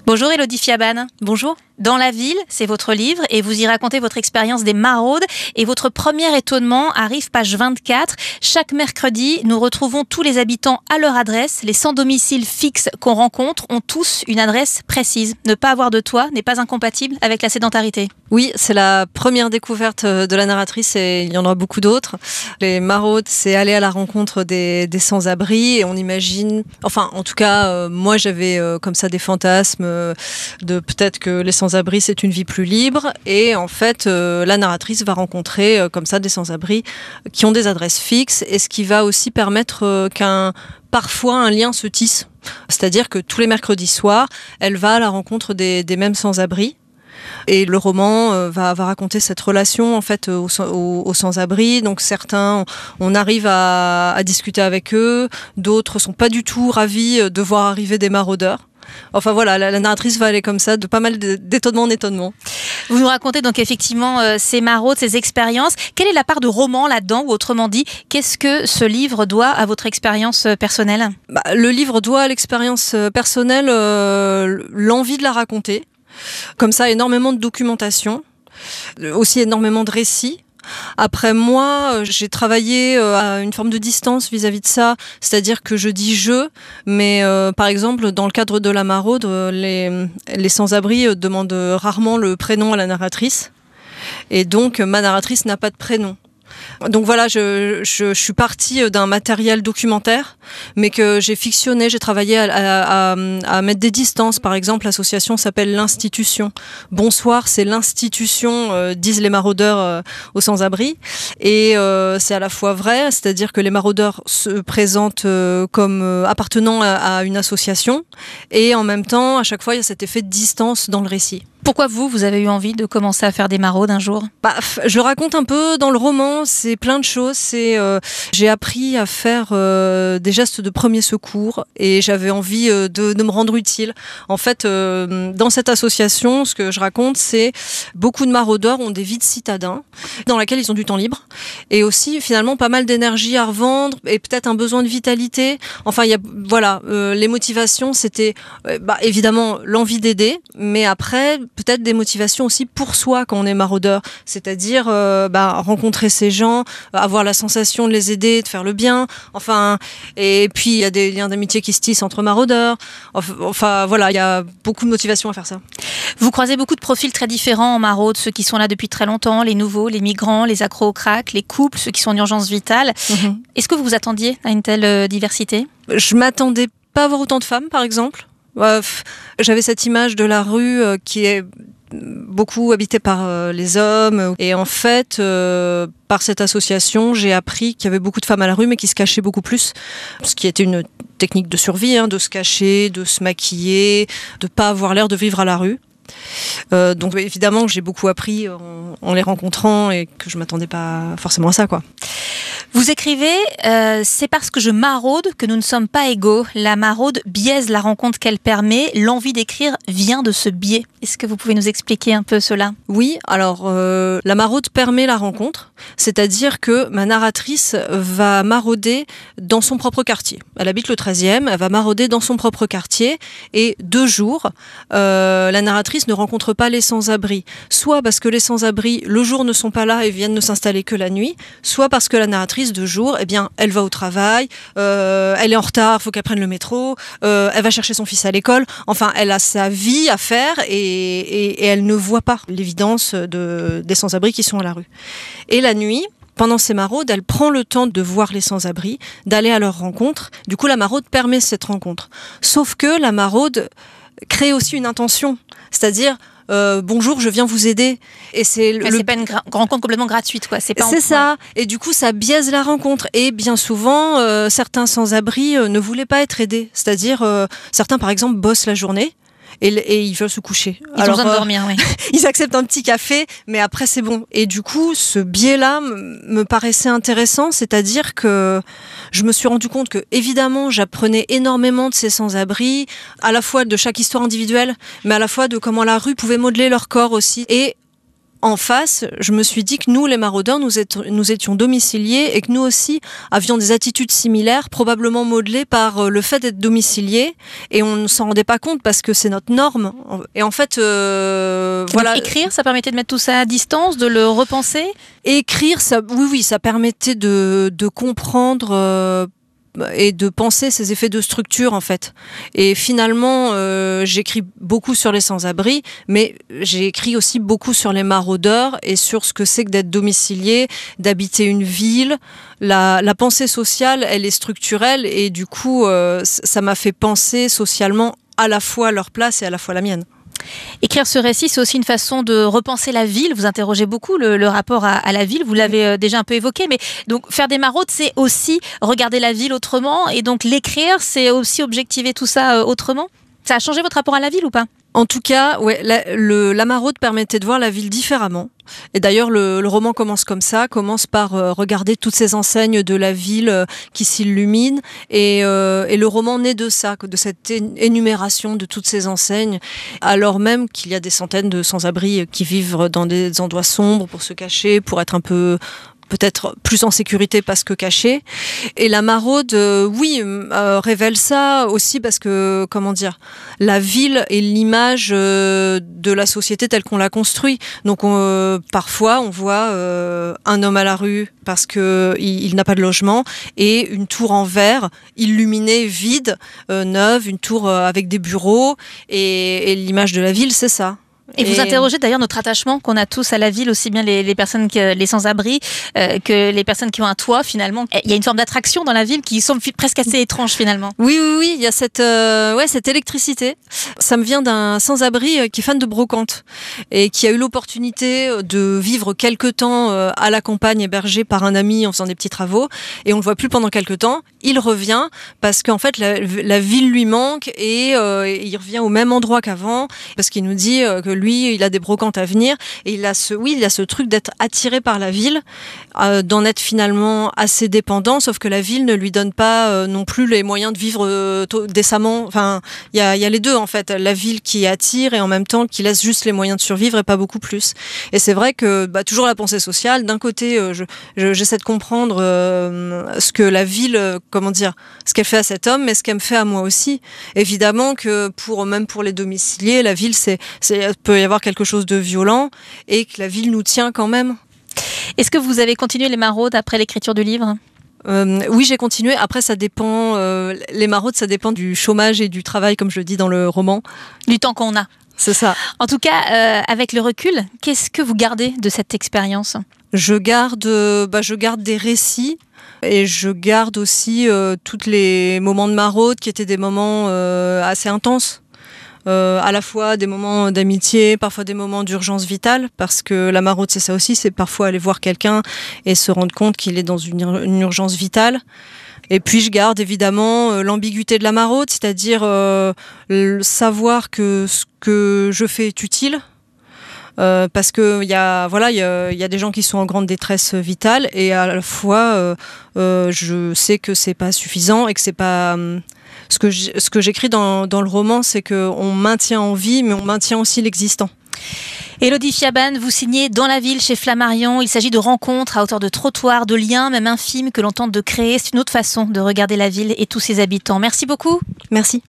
Bonjour Élodie Fiaban. Bonjour. Dans la ville, c'est votre livre et vous y racontez votre expérience des maraudes. Et votre premier étonnement arrive page 24. Chaque mercredi, nous retrouvons tous les habitants à leur adresse. Les sans domicile fixe qu'on rencontre ont tous une adresse précise. Ne pas avoir de toit n'est pas incompatible avec la sédentarité. Oui, c'est la première découverte de la narratrice et il y en aura beaucoup d'autres. Les maraudes, c'est aller à la rencontre des sans-abri et on imagine, enfin en tout cas, moi j'avais comme ça des fantasmes de peut-être que les sans-abri c'est une vie plus libre et en fait la narratrice va rencontrer comme ça des sans-abri qui ont des adresses fixes et ce qui va aussi permettre parfois un lien se tisse. C'est-à-dire que tous les mercredis soirs, elle va à la rencontre des mêmes sans-abri. Et le roman va raconter cette relation en fait aux sans-abri. Donc certains, on arrive à discuter avec eux, d'autres sont pas du tout ravis de voir arriver des maraudeurs. Enfin voilà, la narratrice va aller comme ça, de pas mal d'étonnement en étonnement. Vous nous racontez donc effectivement ces maraudes, ces expériences. Quelle est la part de roman là-dedans, ou autrement dit, qu'est-ce que ce livre doit à votre expérience personnelle ? Le livre doit à l'expérience personnelle l'envie de la raconter. Comme ça, énormément de documentation, aussi énormément de récits. Après moi, j'ai travaillé à une forme de distance vis-à-vis de ça, c'est-à-dire que je dis je, mais par exemple dans le cadre de la maraude, les sans-abri demandent rarement le prénom à la narratrice, et donc ma narratrice n'a pas de prénom. Donc voilà, je suis partie d'un matériel documentaire, mais que j'ai fictionné, j'ai travaillé à mettre des distances. Par exemple, l'association s'appelle l'Institution. Bonsoir, c'est l'institution, disent les maraudeurs aux sans-abri. Et c'est à la fois vrai, c'est-à-dire que les maraudeurs se présentent comme appartenant à une association, et en même temps, à chaque fois, il y a cet effet de distance dans le récit. Pourquoi vous avez eu envie de commencer à faire des maraudes un jour ? Je raconte un peu dans le roman, c'est plein de choses. J'ai appris à faire des gestes de premier secours et j'avais envie de me rendre utile. En fait, dans cette association, ce que je raconte, c'est beaucoup de maraudeurs ont des vies de citadins dans lesquelles ils ont du temps libre et aussi finalement pas mal d'énergie à revendre et peut-être un besoin de vitalité. Enfin, les motivations, c'était évidemment l'envie d'aider, mais après peut-être des motivations aussi pour soi quand on est maraudeur, c'est-à-dire rencontrer ces gens, avoir la sensation de les aider, de faire le bien, enfin, et puis il y a des liens d'amitié qui se tissent entre maraudeurs, enfin voilà, il y a beaucoup de motivation à faire ça. Vous croisez beaucoup de profils très différents en maraude, ceux qui sont là depuis très longtemps, les nouveaux, les migrants, les accros au crack, les couples, ceux qui sont en urgence vitale. Est-ce que vous vous attendiez à une telle diversité ? Je m'attendais pas à voir autant de femmes, par exemple. J'avais cette image de la rue qui est beaucoup habitée par les hommes et en fait par cette association j'ai appris qu'il y avait beaucoup de femmes à la rue mais qui se cachaient beaucoup plus, ce qui était une technique de survie, de se cacher, de se maquiller, de pas avoir l'air de vivre à la rue. Donc évidemment j'ai beaucoup appris en les rencontrant et que je m'attendais pas forcément à ça, quoi. Vous écrivez c'est parce que je maraude que nous ne sommes pas égaux. La maraude biaise la rencontre qu'elle permet. L'envie d'écrire vient de ce biais. Est-ce que vous pouvez nous expliquer un peu cela ? Oui, alors la maraude permet la rencontre, c'est-à-dire que ma narratrice va marauder dans son propre quartier. Elle habite le 13e, elle va marauder dans son propre quartier et 2 jours, la narratrice ne rencontre pas les sans-abri. Soit parce que les sans-abri, le jour, ne sont pas là et viennent ne s'installer que la nuit, soit parce que la narratrice de jour, elle va au travail, elle est en retard, faut qu'elle prenne le métro, elle va chercher son fils à l'école. Enfin, elle a sa vie à faire et elle ne voit pas l'évidence des sans-abri qui sont à la rue. Et la nuit, pendant ces maraudes, elle prend le temps de voir les sans-abri, d'aller à leur rencontre. Du coup, la maraude permet cette rencontre. Sauf que la maraude crée aussi une intention, c'est-à-dire bonjour, je viens vous aider. Et c'est pas une rencontre complètement gratuite, quoi. C'est ça. Et du coup, ça biaise la rencontre. Et bien souvent, certains sans-abri ne voulaient pas être aidés. C'est-à-dire, certains, par exemple, bossent la journée. Et ils veulent se coucher. Ils ont besoin de dormir, oui. Ils acceptent un petit café, mais après c'est bon. Et du coup, ce biais-là me paraissait intéressant, c'est-à-dire que je me suis rendu compte que, évidemment, j'apprenais énormément de ces sans-abri, à la fois de chaque histoire individuelle, mais à la fois de comment la rue pouvait modeler leur corps aussi. Et en face, je me suis dit que nous, les maraudeurs, nous étions domiciliés et que nous aussi avions des attitudes similaires, probablement modelées par le fait d'être domiciliés, et on ne s'en rendait pas compte parce que c'est notre norme. Et en fait, voilà. Donc, écrire, ça permettait de mettre tout ça à distance, de le repenser. Écrire, ça, oui, ça permettait de comprendre et de penser ces effets de structure en fait. Et finalement, j'écris beaucoup sur les sans-abri, mais j'ai écrit aussi beaucoup sur les maraudeurs et sur ce que c'est que d'être domicilié, d'habiter une ville. La pensée sociale, elle est structurelle et du coup, ça m'a fait penser socialement à la fois leur place et à la fois la mienne. Écrire ce récit, c'est aussi une façon de repenser la ville. Vous interrogez beaucoup le rapport à la ville. Vous l'avez déjà un peu évoqué. Mais donc, faire des maraudes, c'est aussi regarder la ville autrement. Et donc, l'écrire, c'est aussi objectiver tout ça autrement. Ça a changé votre rapport à la ville ou pas ? En tout cas, ouais, la maraude permettait de voir la ville différemment. Et d'ailleurs, le roman commence comme ça, commence par regarder toutes ces enseignes de la ville qui s'illuminent. Et le roman naît de ça, de cette énumération de toutes ces enseignes, alors même qu'il y a des centaines de sans-abri qui vivent dans des endroits sombres pour se cacher, pour être un peu... peut-être plus en sécurité parce que caché. Et la maraude, révèle ça aussi parce que, comment dire, la ville est l'image de la société telle qu'on l'a construit. Donc parfois, on voit un homme à la rue parce qu'il n'a pas de logement et une tour en verre illuminée, vide, neuve, une tour avec des bureaux. Et l'image de la ville, c'est ça. Et vous interrogez d'ailleurs notre attachement qu'on a tous à la ville, aussi bien les personnes les sans-abri que les personnes qui ont un toit finalement. Il y a une forme d'attraction dans la ville qui semble presque assez étrange finalement. Oui, il y a cette électricité. Ça me vient d'un sans-abri qui est fan de brocante et qui a eu l'opportunité de vivre quelque temps à la campagne hébergé par un ami en faisant des petits travaux et on le voit plus pendant quelque temps. Il revient parce qu'en fait la ville lui manque et il revient au même endroit qu'avant parce qu'il nous dit que lui, il a des brocantes à venir et il a ce truc d'être attiré par la ville, d'en être finalement assez dépendant, sauf que la ville ne lui donne pas non plus les moyens de vivre décemment. Enfin, il y a les deux en fait, la ville qui attire et en même temps qui laisse juste les moyens de survivre et pas beaucoup plus. Et c'est vrai que toujours la pensée sociale, d'un côté, j'essaie de comprendre ce que la ville, ce qu'elle fait à cet homme, mais ce qu'elle me fait à moi aussi. Évidemment que même pour les domiciliés, la ville, peut y avoir quelque chose de violent et que la ville nous tient quand même. Est-ce que vous avez continué les maraudes après l'écriture du livre ? Oui, j'ai continué. Après, ça dépend. Les maraudes, ça dépend du chômage et du travail, comme je le dis dans le roman. Du temps qu'on a. C'est ça. En tout cas, avec le recul, qu'est-ce que vous gardez de cette expérience ? Je garde des récits. Et je garde aussi tous les moments de maraude qui étaient des moments assez intenses. À la fois des moments d'amitié, parfois des moments d'urgence vitale, parce que la maraude c'est ça aussi, c'est parfois aller voir quelqu'un et se rendre compte qu'il est dans une urgence vitale. Et puis je garde évidemment l'ambiguïté de la maraude, c'est-à-dire savoir que ce que je fais est utile. Parce que il y a des gens qui sont en grande détresse vitale et à la fois je sais que c'est pas suffisant et que c'est pas ce que j'écris dans le roman, c'est qu'on maintient en vie, mais on maintient aussi l'existant. Élodie Fiaban, vous signez Dans la ville chez Flammarion. Il s'agit de rencontres à hauteur de trottoirs, de liens, même infimes, que l'on tente de créer. C'est une autre façon de regarder la ville et tous ses habitants. Merci beaucoup. Merci.